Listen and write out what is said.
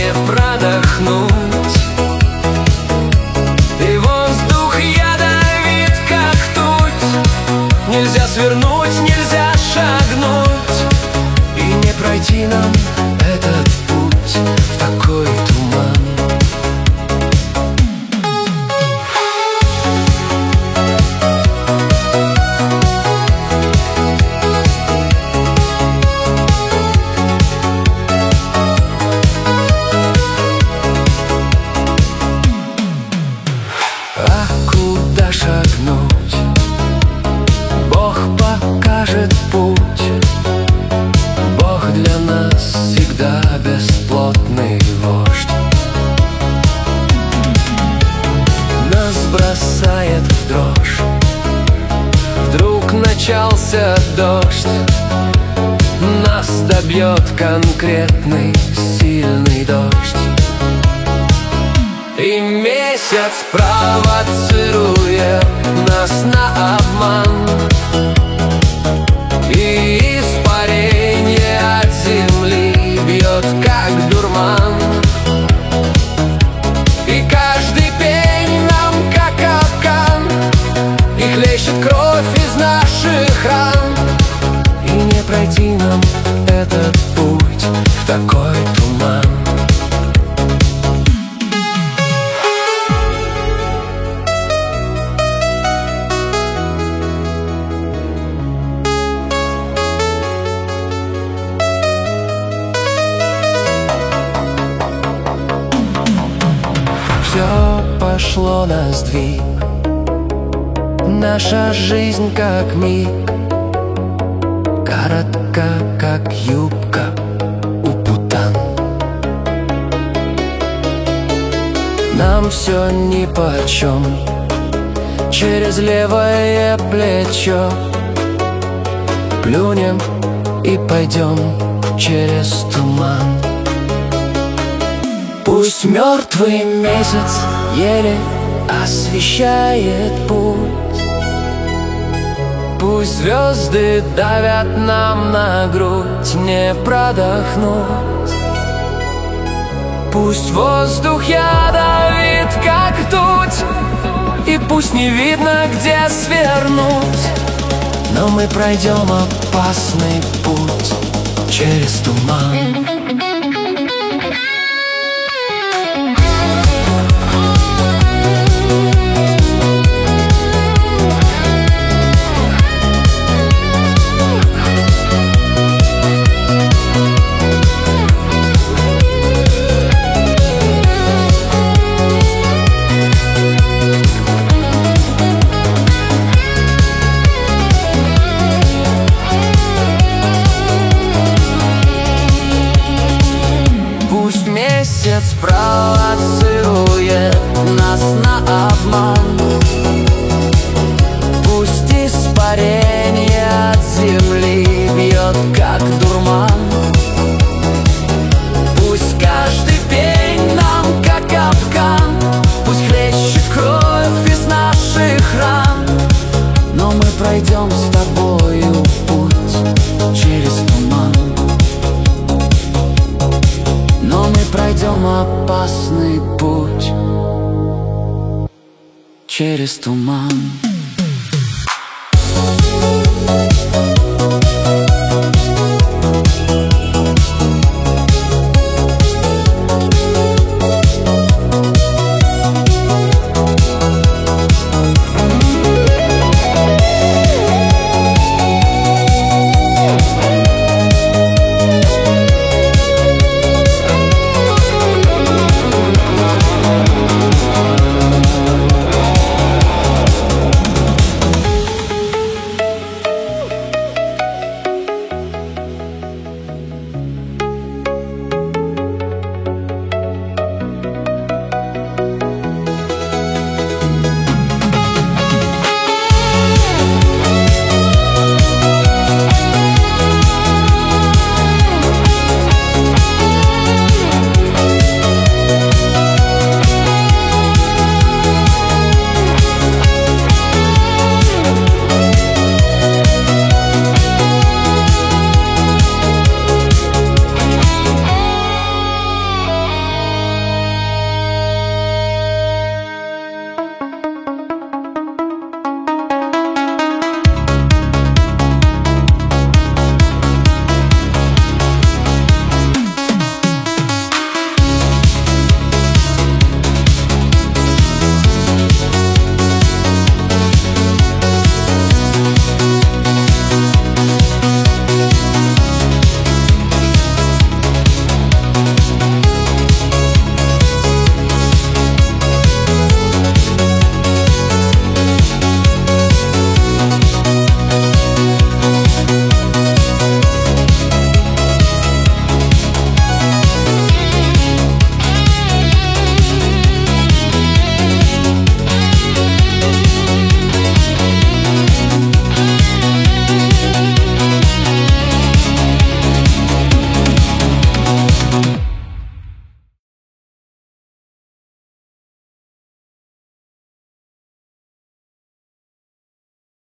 не продохнуть. И воздух ядовит, как ртуть. Нельзя свернуть, нельзя шагнуть, и не пройти нам этот путь в такой туман. А куда шагнуть? Бог покажет путь. Бог для нас всегда бесплотный вождь. Нас бросает в дрожь. Вдруг начался дождь. Нас добьет конкретный сильный дождь. И месяц провоцирует нас на обман, и испарение от земли бьет как дурман. И каждый пень нам как капкан, и хлещет кровь из наших ран. И не пройти нам этот путь в такой туман. Все пошло на сдвиг. Наша жизнь как миг, коротка, как юбка у путан. Нам все нипочем, через левое плечо плюнем и пойдем через туман. Пусть мертвый месяц еле освещает путь. Пусть звезды давят нам на грудь, не продохнуть. Пусть воздух ядовит, как ртуть, и пусть не видно, где свернуть. Но мы пройдем опасный путь через туман. Месяц провоцирует нас на обман. Пусть испарение от земли бьет как дурман. Пусть каждый пень нам как капкан, пусть хлещет кровь из наших ран. Но мы пройдем с тобою путь через туман. Но мы пройдем опасный путь через туман.